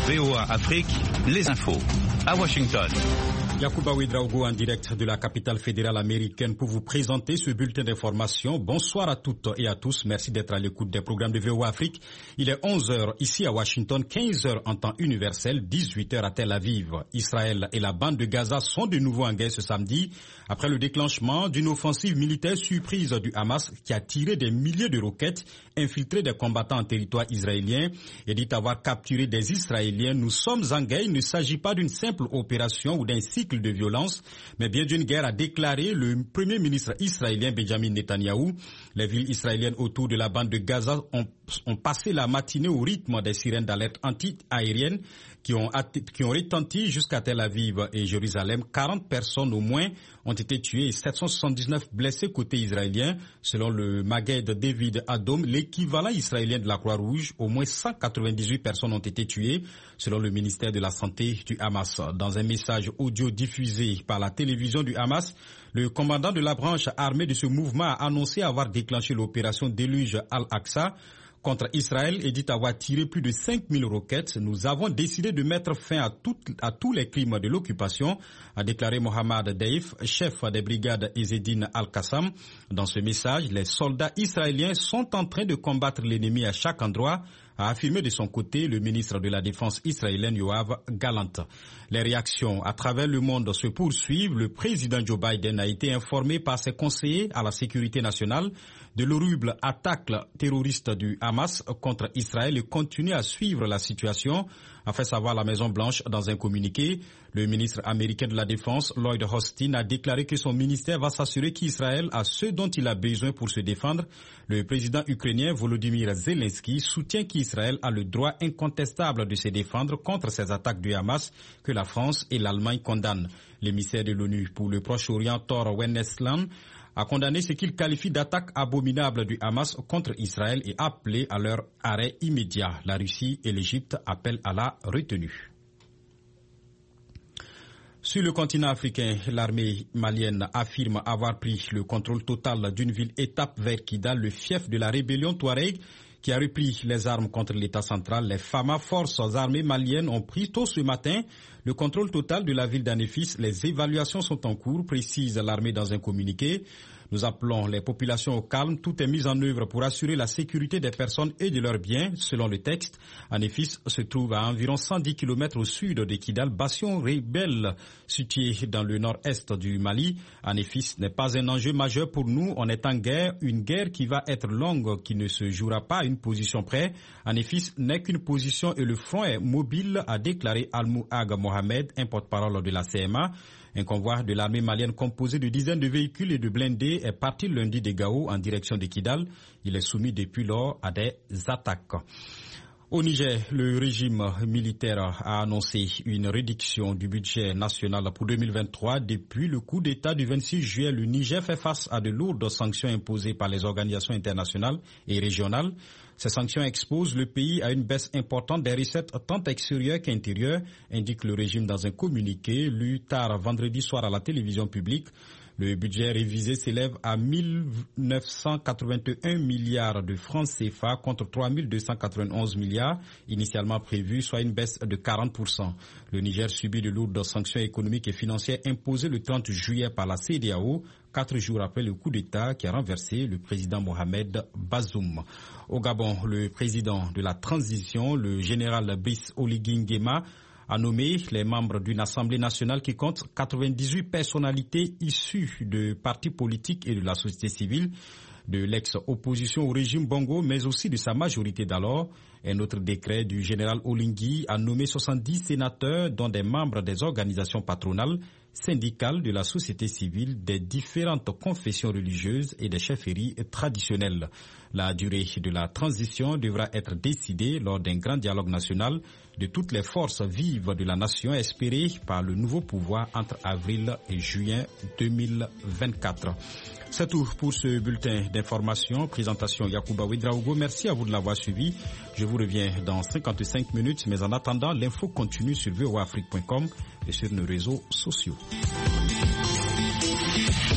VOA Afrique, les infos. À Washington. Yacouba Ouedraogo en direct de la capitale fédérale américaine pour vous présenter ce bulletin d'information. Bonsoir à toutes et à tous. Merci d'être à l'écoute des programmes de VOA Afrique. Il est 11h ici à Washington, 15h en temps universel, 18h à Tel Aviv. Israël et la bande de Gaza sont de nouveau en guerre ce samedi après le déclenchement d'une offensive militaire surprise du Hamas qui a tiré des milliers de roquettes, infiltré des combattants en territoire israélien et dit avoir capturé des Israéliens. Nous sommes en guerre. Il ne s'agit pas d'une simple opération ou d'un cycle de violence, mais bien d'une guerre, a déclaré le premier ministre israélien Benjamin Netanyahou. Les villes israéliennes autour de la bande de Gaza ont passé la matinée au rythme des sirènes d'alerte anti-aérienne qui ont retenti jusqu'à Tel Aviv et Jérusalem. 40 personnes au moins ont été tuées et 779 blessés côté israélien. Selon le Magued David Adom, l'équivalent israélien de la Croix-Rouge, au moins 198 personnes ont été tuées, selon le ministère de la Santé du Hamas. Dans un message audio diffusé par la télévision du Hamas, le commandant de la branche armée de ce mouvement a annoncé avoir déclenché l'opération Déluge Al-Aqsa contre Israël et dit avoir tiré plus de 5000 roquettes. Nous avons décidé de mettre fin à tous les crimes de l'occupation, a déclaré Mohammad Daif, chef des brigades Ezzedine Al-Qassam. Dans ce message, les soldats israéliens sont en train de combattre l'ennemi à chaque endroit, a affirmé de son côté le ministre de la Défense israélien Yoav Gallant. Les réactions à travers le monde se poursuivent. Le président Joe Biden a été informé par ses conseillers à la sécurité nationale de l'horrible attaque terroriste du Hamas contre Israël et continue à suivre la situation, a fait savoir la Maison-Blanche dans un communiqué. Le ministre américain de la Défense, Lloyd Austin, a déclaré que son ministère va s'assurer qu'Israël a ce dont il a besoin pour se défendre. Le président ukrainien Volodymyr Zelensky soutient qu'Israël a le droit incontestable de se défendre contre ces attaques du Hamas que la France et l'Allemagne condamnent. L'émissaire de l'ONU pour le Proche-Orient, Thor Wennesland, a condamné ce qu'il qualifie d'attaque abominable du Hamas contre Israël et appelé à leur arrêt immédiat. La Russie et l'Égypte appellent à la retenue. Sur le continent africain, l'armée malienne affirme avoir pris le contrôle total d'une ville-étape vers Kidal, le fief de la rébellion Touareg, qui a repris les armes contre l'État central. Les FAMA, forces armées maliennes, ont pris tôt ce matin le contrôle total de la ville d'Anéfis. Les évaluations sont en cours, précise l'armée dans un communiqué. Nous appelons les populations au calme. Tout est mis en œuvre pour assurer la sécurité des personnes et de leurs biens, selon le texte. Anéfis se trouve à environ 110 km au sud de Kidal, bastion rebelle situé dans le nord-est du Mali. Anéfis n'est pas un enjeu majeur pour nous. On est en guerre, une guerre qui va être longue, qui ne se jouera pas à une position près. Anéfis n'est qu'une position et le front est mobile, a déclaré Al-Mouhag Mohamed, un porte-parole de la CMA. Un convoi de l'armée malienne composé de dizaines de véhicules et de blindés est parti lundi de Gao en direction de Kidal. Il est soumis depuis lors à des attaques. Au Niger, le régime militaire a annoncé une réduction du budget national pour 2023. Depuis le coup d'État du 26 juillet, le Niger fait face à de lourdes sanctions imposées par les organisations internationales et régionales. Ces sanctions exposent le pays à une baisse importante des recettes tant extérieures qu'intérieures, indique le régime dans un communiqué lu tard vendredi soir à la télévision publique. Le budget révisé s'élève à 1981 milliards de francs CFA contre 3291 milliards initialement prévus, soit une baisse de 40%. Le Niger subit de lourdes sanctions économiques et financières imposées le 30 juillet par la CEDEAO, 4 jours après le coup d'État qui a renversé le président Mohamed Bazoum. Au Gabon, le président de la transition, le général Brice Oligui Nguema, a nommé les membres d'une assemblée nationale qui compte 98 personnalités issues de partis politiques et de la société civile, de l'ex-opposition au régime Bongo, mais aussi de sa majorité d'alors. Un autre décret du général Oligui a nommé 70 sénateurs, dont des membres des organisations patronales, syndicales, de la société civile, des différentes confessions religieuses et des chefferies traditionnelles. La durée de la transition devra être décidée lors d'un grand dialogue national de toutes les forces vives de la nation espéré par le nouveau pouvoir entre avril et juin 2024. C'est tout pour ce bulletin d'information. Présentation Yacouba Ouedraogo. Merci à vous de l'avoir suivi. Je vous reviens dans 55 minutes, mais en attendant, l'info continue sur voaafrique.com et sur nos réseaux sociaux.